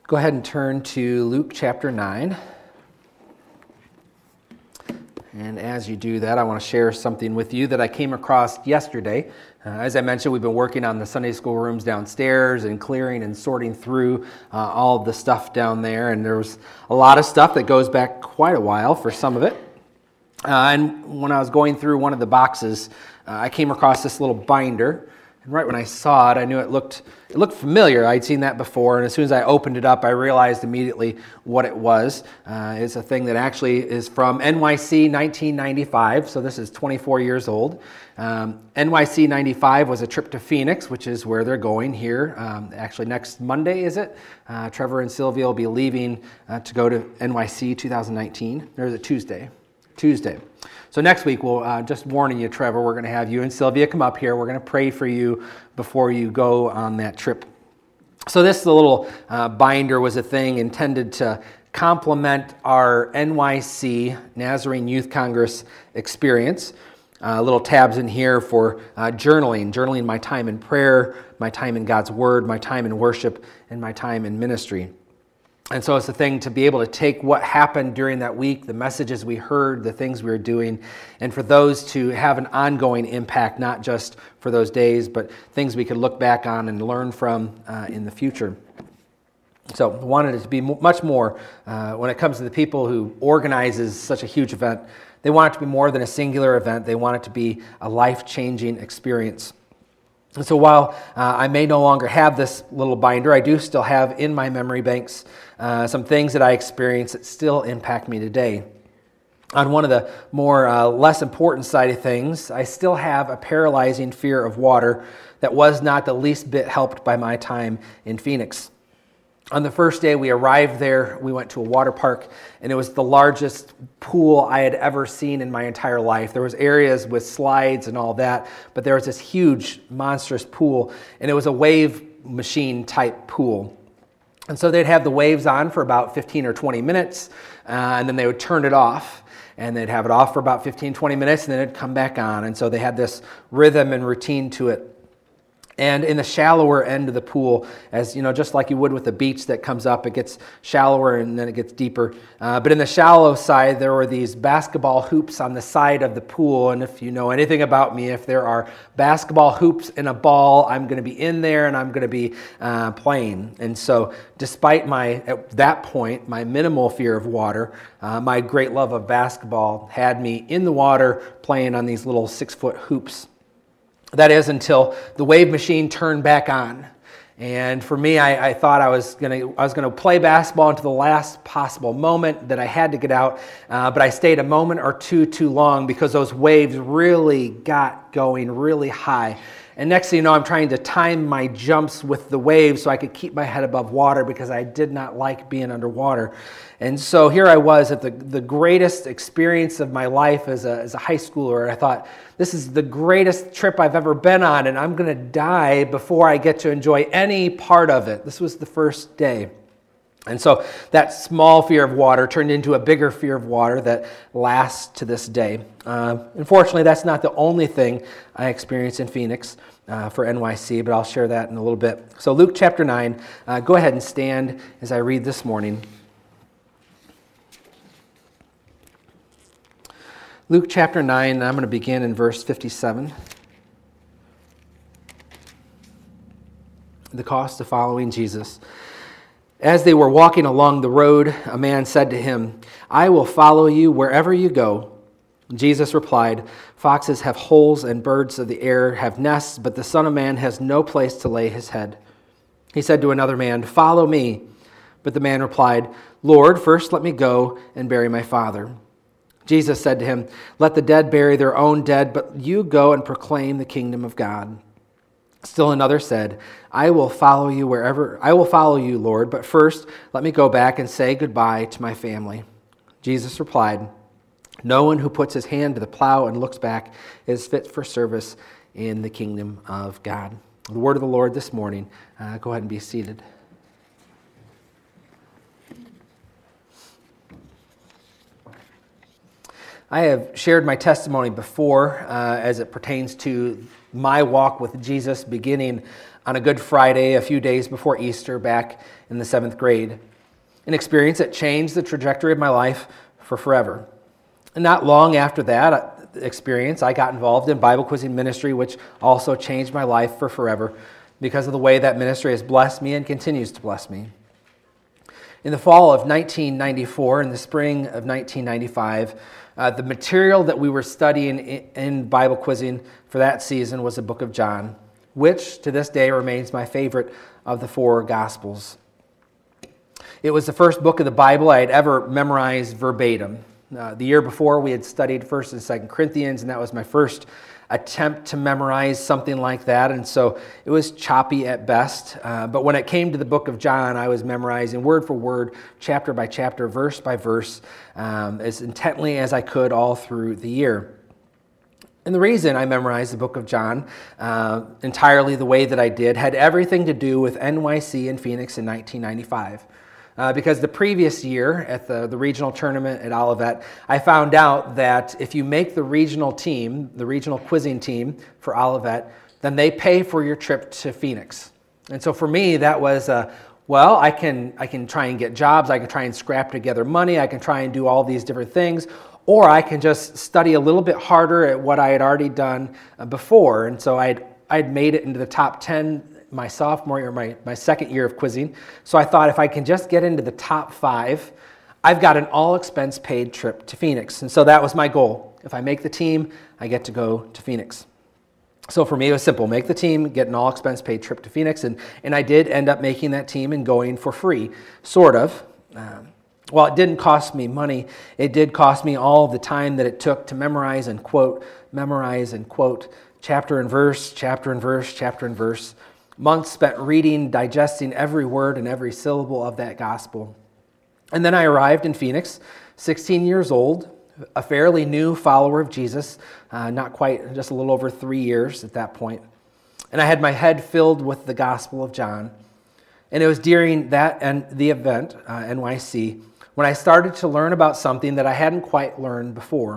Go ahead and turn to Luke chapter 9. And as you do that, I want to share something with you that I came across yesterday. As I mentioned, we've been working on the Sunday school rooms downstairs and clearing and sorting through all of the stuff down there. And there was a lot of stuff that goes back quite a while for some of it. And when I was going through one of the boxes, I came across this little binder. And right when I saw it, I knew it looked familiar. I'd seen that before, and as soon as I opened it up, I realized immediately what it was. It's a thing that actually is from NYC 1995, so this is 24 years old. NYC 95 was a trip to Phoenix, which is where they're going here. Actually, next Monday, is it? Trevor and Sylvia will be leaving to go to NYC 2019. Or is it Tuesday? So next week, we'll just warning you, Trevor, we're going to have you and Sylvia come up here. We're going to pray for you before you go on that trip. So this little binder was a thing intended to complement our NYC Nazarene Youth Congress experience. Little tabs in here for journaling my time in prayer, my time in God's Word, my time in worship, and my time in ministry. And so it's a thing to be able to take what happened during that week, the messages we heard, the things we were doing, and for those to have an ongoing impact, not just for those days, but things we could look back on and learn from in the future. So I wanted it to be much more, when it comes to the people who organizes such a huge event, they want it to be more than a singular event. They want it to be a life-changing experience. And so while I may no longer have this little binder, I do still have in my memory banks some things that I experienced that still impact me today. On one of the more less important side of things, I still have a paralyzing fear of water that was not the least bit helped by my time in Phoenix. On the first day we arrived there, we went to a water park, and it was the largest pool I had ever seen in my entire life. There was areas with slides and all that, but there was this huge, monstrous pool, and it was a wave machine type pool. And so they'd have the waves on for about 15 or 20 minutes, and then they would turn it off. And they'd have it off for about 15, 20 minutes, and then it'd come back on. And so they had this rhythm and routine to it. And in the shallower end of the pool, as you know, just like you would with a beach that comes up, it gets shallower and then it gets deeper. But in the shallow side, there were these basketball hoops on the side of the pool. And if you know anything about me, if there are basketball hoops and a ball, I'm going to be in there and I'm going to be playing. And so despite at that point, my minimal fear of water, my great love of basketball had me in the water playing on these little 6-foot hoops. That is until the wave machine turned back on. And for me, I thought I was gonna play basketball until the last possible moment that I had to get out. But I stayed a moment or two too long because those waves really got going really high. And next thing you know, I'm trying to time my jumps with the waves so I could keep my head above water because I did not like being underwater. And so here I was at the greatest experience of my life as a high schooler. I thought, this is the greatest trip I've ever been on, and I'm going to die before I get to enjoy any part of it. This was the first day. And so that small fear of water turned into a bigger fear of water that lasts to this day. Unfortunately, that's not the only thing I experienced in Phoenix for NYC, but I'll share that in a little bit. So Luke chapter 9, go ahead and stand as I read this morning. Luke chapter 9, I'm going to begin in verse 57. The cost of following Jesus. As they were walking along the road, a man said to him, "I will follow you wherever you go." Jesus replied, "Foxes have holes and birds of the air have nests, but the Son of Man has no place to lay his head." He said to another man, "Follow me." But the man replied, "Lord, first let me go and bury my father." Jesus said to him, "Let the dead bury their own dead, but you go and proclaim the kingdom of God." Still another said, I will follow you, Lord, but first let me go back and say goodbye to my family." Jesus replied, "No one who puts his hand to the plow and looks back is fit for service in the kingdom of God." The word of the Lord this morning. Go ahead and be seated. I have shared my testimony before as it pertains to my walk with Jesus beginning on a Good Friday a few days before Easter back in the 7th grade. An experience that changed the trajectory of my life for forever. And not long after that experience, I got involved in Bible quizzing ministry, which also changed my life for forever because of the way that ministry has blessed me and continues to bless me. In the fall of 1994 and the spring of 1995, the material that we were studying in Bible quizzing for that season was the book of John, which to this day remains my favorite of the 4 Gospels. It was the first book of the Bible I had ever memorized verbatim. The year before, we had studied 1st and 2nd Corinthians, and that was my first attempt to memorize something like that, and so it was choppy at best. But when it came to the book of John, I was memorizing word for word, chapter by chapter, verse by verse, as intently as I could all through the year. And the reason I memorized the book of John entirely the way that I did had everything to do with NYC in Phoenix in 1995. Because the previous year at the regional tournament at Olivet, I found out that if you make the regional team, the regional quizzing team for Olivet, then they pay for your trip to Phoenix. And so for me, that was, I can try and get jobs, I can try and scrap together money, I can try and do all these different things, or I can just study a little bit harder at what I had already done before. And so I'd made it into the top 10 my sophomore year, my second year of quizzing. So I thought if I can just get into the top 5, I've got an all-expense paid trip to Phoenix. And so that was my goal. If I make the team, I get to go to Phoenix. So for me, it was simple. Make the team, get an all-expense paid trip to Phoenix. And I did end up making that team and going for free, sort of. Well, it didn't cost me money. It did cost me all the time that it took to memorize and quote, chapter and verse, chapter and verse, chapter and verse. Months spent reading, digesting every word and every syllable of that gospel. And then I arrived in Phoenix, 16 years old, a fairly new follower of Jesus, not quite, just a little over 3 years at that point. And I had my head filled with the Gospel of John. And it was during that and the event, NYC, when I started to learn about something that I hadn't quite learned before.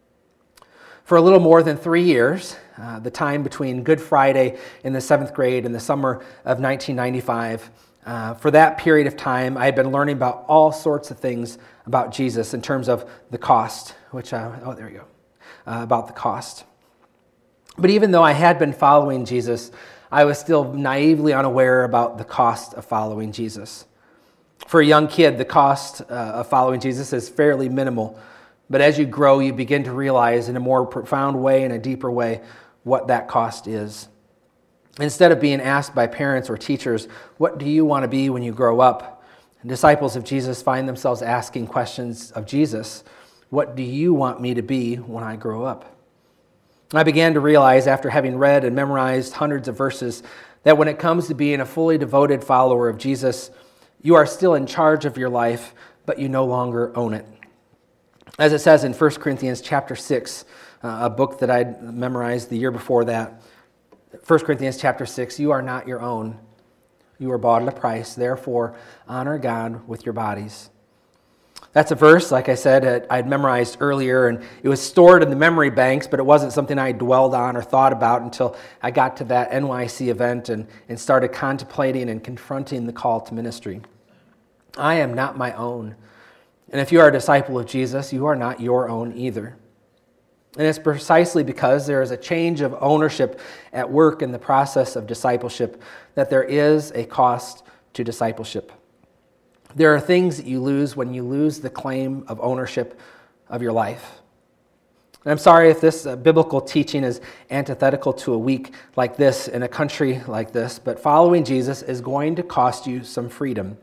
For a little more than 3 years, the time between Good Friday in the 7th grade and the summer of 1995, for that period of time, I had been learning about all sorts of things about Jesus in terms of the cost, about the cost. But even though I had been following Jesus, I was still naively unaware about the cost of following Jesus. For a young kid, the cost of following Jesus is fairly minimal. But as you grow, you begin to realize in a more profound way, in a deeper way, what that cost is. Instead of being asked by parents or teachers, what do you want to be when you grow up? Disciples of Jesus find themselves asking questions of Jesus. What do you want me to be when I grow up? I began to realize after having read and memorized hundreds of verses that when it comes to being a fully devoted follower of Jesus, you are still in charge of your life, but you no longer own it. As it says in 1 Corinthians chapter 6, a book that I'd memorized the year before that, 1 Corinthians chapter 6, you are not your own. You are bought at a price. Therefore, honor God with your bodies. That's a verse, like I said, I'd memorized earlier, and it was stored in the memory banks, but it wasn't something I dwelled on or thought about until I got to that NYC event and started contemplating and confronting the call to ministry. I am not my own. And if you are a disciple of Jesus, you are not your own either. And it's precisely because there is a change of ownership at work in the process of discipleship that there is a cost to discipleship. There are things that you lose when you lose the claim of ownership of your life. And I'm sorry if this biblical teaching is antithetical to a week like this in a country like this, but following Jesus is going to cost you some freedom.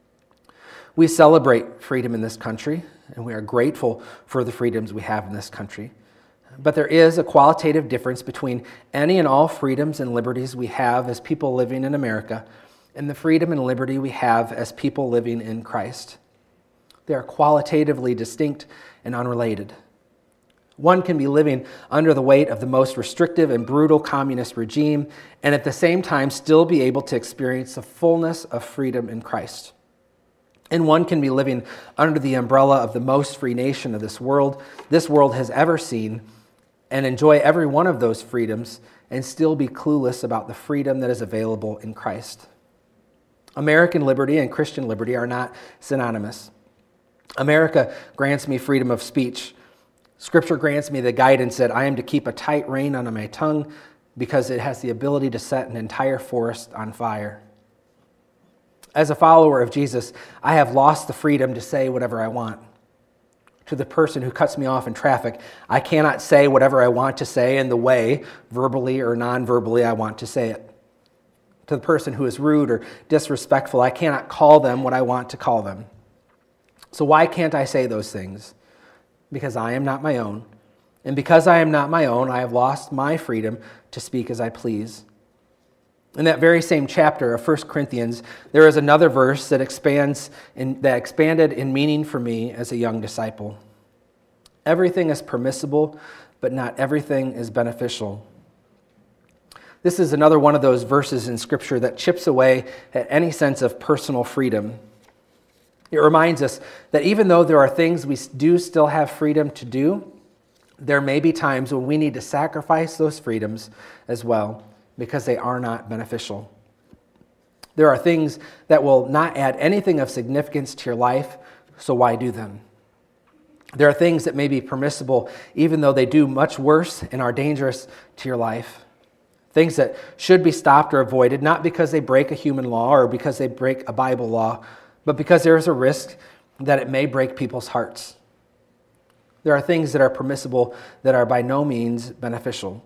We celebrate freedom in this country, and we are grateful for the freedoms we have in this country. But there is a qualitative difference between any and all freedoms and liberties we have as people living in America and the freedom and liberty we have as people living in Christ. They are qualitatively distinct and unrelated. One can be living under the weight of the most restrictive and brutal communist regime and at the same time still be able to experience the fullness of freedom in Christ. And one can be living under the umbrella of the most free nation of this world has ever seen and enjoy every one of those freedoms and still be clueless about the freedom that is available in Christ. American liberty and Christian liberty are not synonymous. America grants me freedom of speech. Scripture grants me the guidance that I am to keep a tight rein on my tongue because it has the ability to set an entire forest on fire. As a follower of Jesus, I have lost the freedom to say whatever I want. To the person who cuts me off in traffic, I cannot say whatever I want to say in the way, verbally or non-verbally, I want to say it. To the person who is rude or disrespectful, I cannot call them what I want to call them. So why can't I say those things? Because I am not my own. And because I am not my own, I have lost my freedom to speak as I please. In that very same chapter of 1 Corinthians, there is another verse that expanded in meaning for me as a young disciple. Everything is permissible, but not everything is beneficial. This is another one of those verses in Scripture that chips away at any sense of personal freedom. It reminds us that even though there are things we do still have freedom to do, there may be times when we need to sacrifice those freedoms as well, because they are not beneficial. There are things that will not add anything of significance to your life, so why do them? There are things that may be permissible even though they do much worse and are dangerous to your life. Things that should be stopped or avoided, not because they break a human law or because they break a Bible law, but because there is a risk that it may break people's hearts. There are things that are permissible that are by no means beneficial.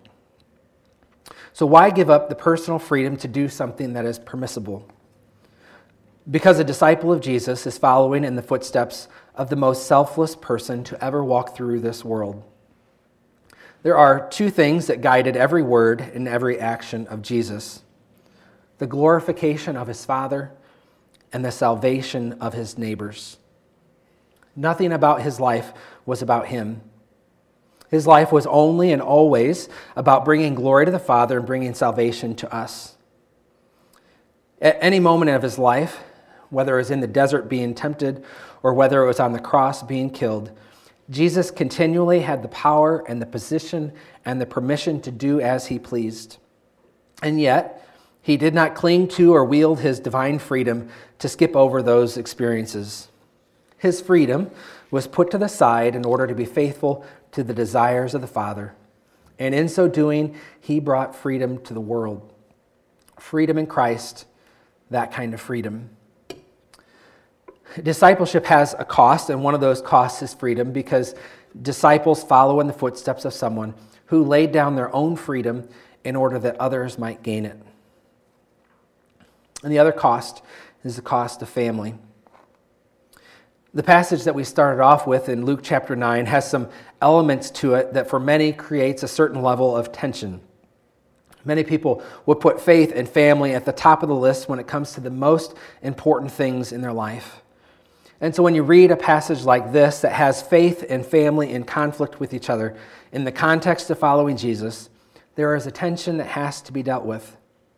So why give up the personal freedom to do something that is permissible? Because a disciple of Jesus is following in the footsteps of the most selfless person to ever walk through this world. There are two things that guided every word and every action of Jesus: the glorification of his Father and the salvation of his neighbors. Nothing about his life was about him. His life was only and always about bringing glory to the Father and bringing salvation to us. At any moment of his life, whether it was in the desert being tempted or whether it was on the cross being killed, Jesus continually had the power and the position and the permission to do as he pleased. And yet, he did not cling to or wield his divine freedom to skip over those experiences. His freedom was put to the side in order to be faithful to the desires of the Father. And in so doing, he brought freedom to the world. Freedom in Christ, that kind of freedom. Discipleship has a cost, and one of those costs is freedom, because disciples follow in the footsteps of someone who laid down their own freedom in order that others might gain it. And the other cost is the cost of family. The passage that we started off with in Luke chapter 9 has some elements to it that for many creates a certain level of tension. Many people would put faith and family at the top of the list when it comes to the most important things in their life. And so when you read a passage like this that has faith and family in conflict with each other, in the context of following Jesus, there is a tension that has to be dealt with.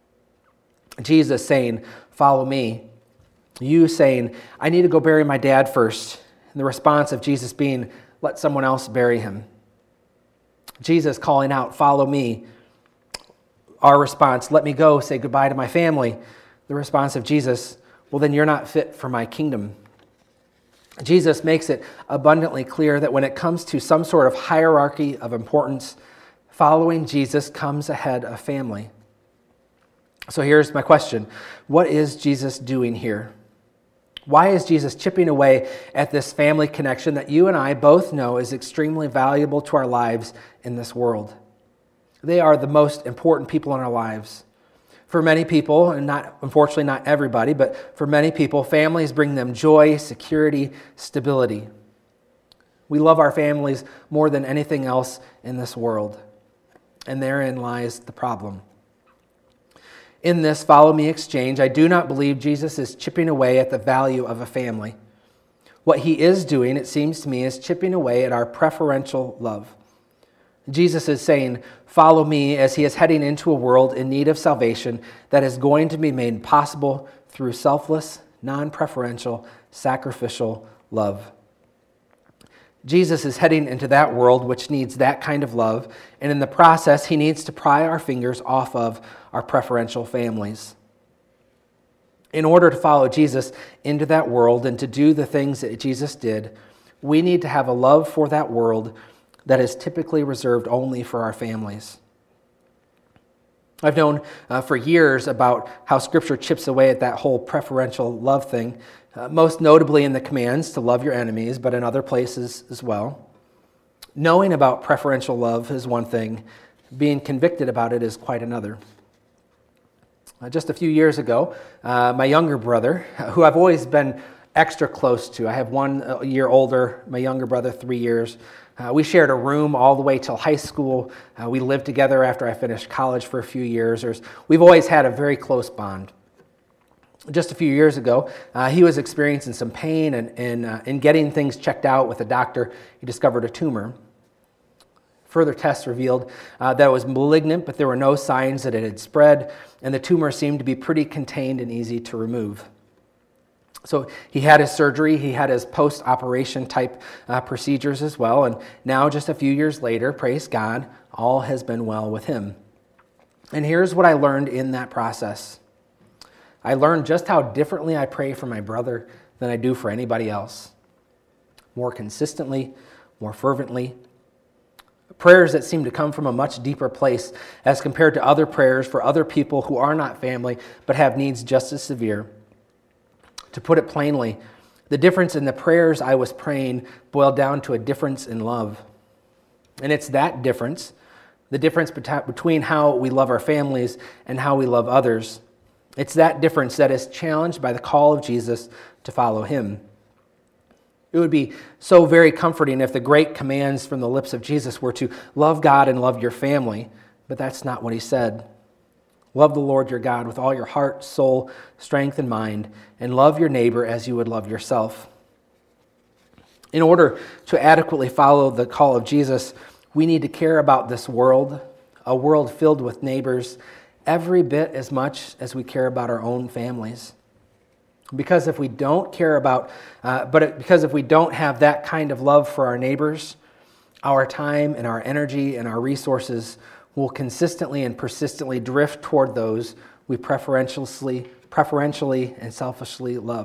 Jesus saying, "Follow me." You saying, "I need to go bury my dad first." And the response of Jesus being, "Let someone else bury him." Jesus calling out, "Follow me." Our response, "Let me go, say goodbye to my family." The response of Jesus, "Well, then you're not fit for my kingdom." Jesus makes it abundantly clear that when it comes to some sort of hierarchy of importance, following Jesus comes ahead of family. So here's my question. What is Jesus doing here? Why is Jesus chipping away at this family connection that you and I both know is extremely valuable to our lives in this world? They are the most important people in our lives. For many people, and unfortunately not everybody, but for many people, families bring them joy, security, stability. We love our families more than anything else in this world. And therein lies the problem. In this follow me exchange, I do not believe Jesus is chipping away at the value of a family. What he is doing, it seems to me, is chipping away at our preferential love. Jesus is saying, "Follow me," as he is heading into a world in need of salvation that is going to be made possible through selfless, non-preferential, sacrificial love. Jesus is heading into that world which needs that kind of love, and in the process, he needs to pry our fingers off of our preferential families. In order to follow Jesus into that world and to do the things that Jesus did, we need to have a love for that world that is typically reserved only for our families. I've known for years about how Scripture chips away at that whole preferential love thing, most notably in the commands to love your enemies, but in other places as well. Knowing about preferential love is one thing. Being convicted about it is quite another. Just a few years ago, my younger brother, who I've always been extra close to, I have 1 year older, my younger brother 3 years. We shared a room all the way till high school. We lived together after I finished college for a few years. We've always had a very close bond. Just a few years ago, he was experiencing some pain and in getting things checked out with a doctor, he discovered a tumor. Further tests revealed that it was malignant, but there were no signs that it had spread, and the tumor seemed to be pretty contained and easy to remove. So he had his surgery, he had his post-operation type procedures as well, and now just a few years later, praise God, all has been well with him. And here's what I learned in that process. I learned just how differently I pray for my brother than I do for anybody else. More consistently, more fervently. Prayers that seem to come from a much deeper place as compared to other prayers for other people who are not family but have needs just as severe. To put it plainly, the difference in the prayers I was praying boiled down to a difference in love. And it's that difference, the difference between how we love our families and how we love others. It's that difference that is challenged by the call of Jesus to follow him. It would be so very comforting if the great commands from the lips of Jesus were to love God and love your family, but that's not what he said. Love the Lord your God with all your heart, soul, strength, and mind, and love your neighbor as you would love yourself. In order to adequately follow the call of Jesus, we need to care about this world, a world filled with neighbors, every bit as much as we care about our own families. Because if we don't care about, because if we don't have that kind of love for our neighbors, our time and our energy and our resources will consistently and persistently drift toward those we preferentially and selfishly love.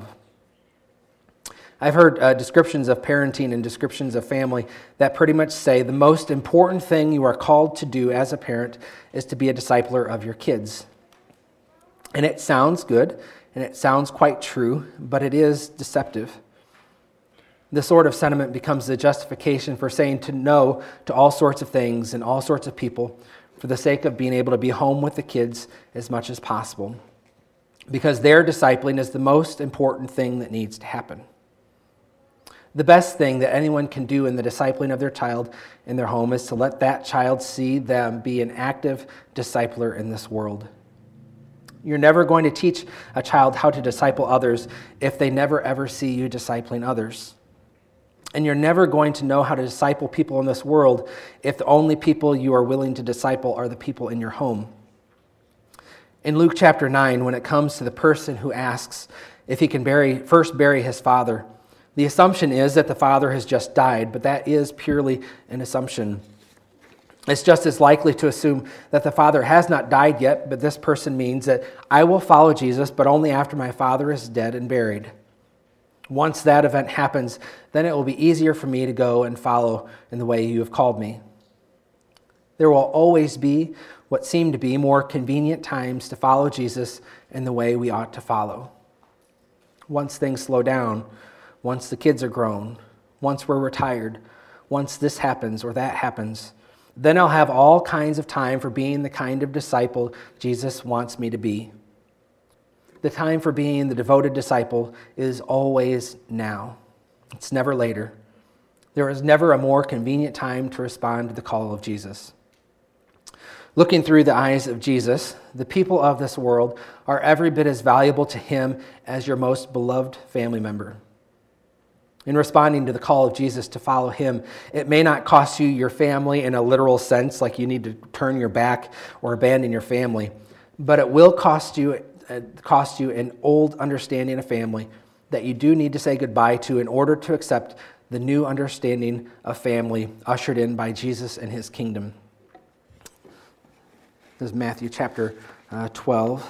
I've heard descriptions of parenting and descriptions of family that pretty much say the most important thing you are called to do as a parent is to be a discipler of your kids. And it sounds good, and it sounds quite true, but it is deceptive. This sort of sentiment becomes the justification for saying to no to all sorts of things and all sorts of people for the sake of being able to be home with the kids as much as possible. Because their discipling is the most important thing that needs to happen. The best thing that anyone can do in the discipling of their child in their home is to let that child see them be an active discipler in this world. You're never going to teach a child how to disciple others if they never ever see you discipling others. And you're never going to know how to disciple people in this world if the only people you are willing to disciple are the people in your home. In Luke chapter 9, when it comes to the person who asks if he can first bury his father, the assumption is that the father has just died, but that is purely an assumption. It's just as likely to assume that the father has not died yet, but this person means that I will follow Jesus, but only after my father is dead and buried. Once that event happens, then it will be easier for me to go and follow in the way you have called me. There will always be what seem to be more convenient times to follow Jesus in the way we ought to follow. Once things slow down, once the kids are grown, once we're retired, once this happens or that happens, then I'll have all kinds of time for being the kind of disciple Jesus wants me to be. The time for being the devoted disciple is always now. It's never later. There is never a more convenient time to respond to the call of Jesus. Looking through the eyes of Jesus, the people of this world are every bit as valuable to him as your most beloved family member. In responding to the call of Jesus to follow him, it may not cost you your family in a literal sense, like you need to turn your back or abandon your family, but it will cost you an old understanding of family that you do need to say goodbye to in order to accept the new understanding of family ushered in by Jesus and his kingdom. This is Matthew chapter 12.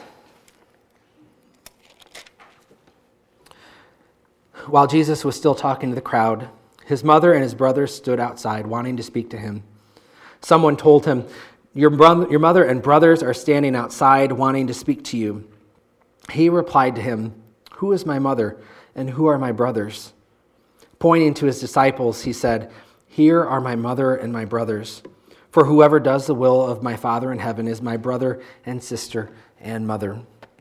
While Jesus was still talking to the crowd, his mother and his brothers stood outside wanting to speak to him. Someone told him, Your mother and brothers are standing outside wanting to speak to you. He replied to him, Who is my mother and who are my brothers? Pointing to his disciples, he said, Here are my mother and my brothers. For whoever does the will of my Father in heaven is my brother and sister and mother.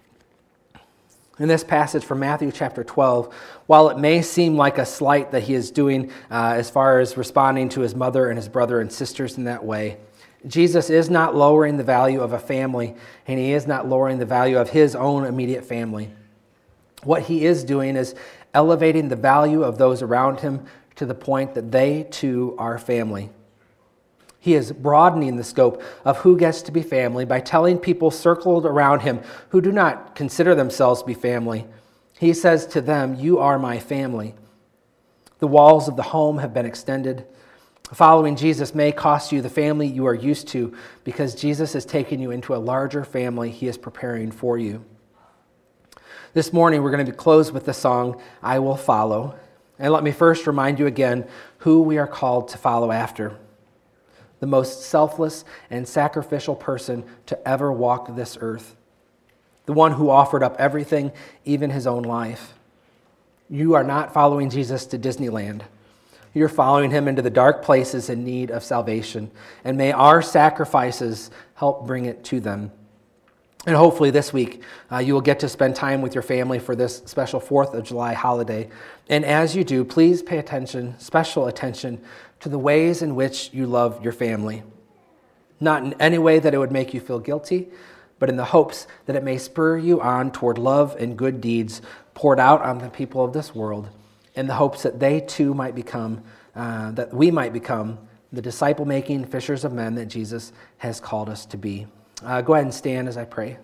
In this passage from Matthew chapter 12, while it may seem like a slight that he is doing as far as responding to his mother and his brother and sisters in that way, Jesus is not lowering the value of a family, and he is not lowering the value of his own immediate family. What he is doing is elevating the value of those around him to the point that they too are family. He is broadening the scope of who gets to be family by telling people circled around him who do not consider themselves to be family. He says to them, You are my family. The walls of the home have been extended. Following Jesus may cost you the family you are used to because Jesus is taking you into a larger family he is preparing for you. This morning we're going to close with the song, I Will Follow. And let me first remind you again who we are called to follow after. The most selfless and sacrificial person to ever walk this earth. The one who offered up everything, even his own life. You are not following Jesus to Disneyland. You're following him into the dark places in need of salvation. And may our sacrifices help bring it to them. And hopefully this week you will get to spend time with your family for this special 4th of July holiday. And as you do, please pay attention, special attention, to the ways in which you love your family. Not in any way that it would make you feel guilty, but in the hopes that it may spur you on toward love and good deeds poured out on the people of this world, in the hopes that they too might become, that we might become the disciple-making fishers of men that Jesus has called us to be. Go ahead and stand as I pray.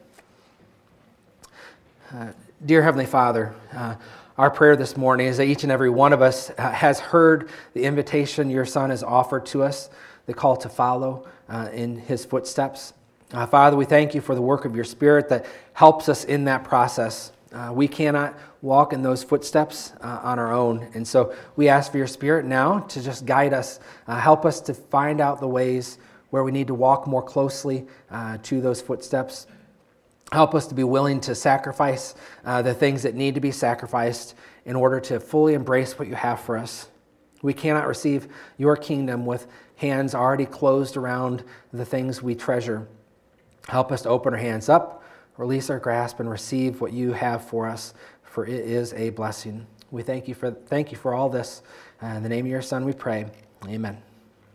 Dear Heavenly Father, our prayer this morning is that each and every one of us has heard the invitation your Son has offered to us, the call to follow in his footsteps. Father, we thank you for the work of your Spirit that helps us in that process. We cannot walk in those footsteps on our own. And so we ask for your Spirit now to just guide us, help us to find out the ways where we need to walk more closely to those footsteps. Help us to be willing to sacrifice the things that need to be sacrificed in order to fully embrace what you have for us. We cannot receive your kingdom with hands already closed around the things we treasure. Help us to open our hands up, release our grasp, and receive what you have for us, for it is a blessing. We thank you for all this. In the name of your Son we pray. Amen.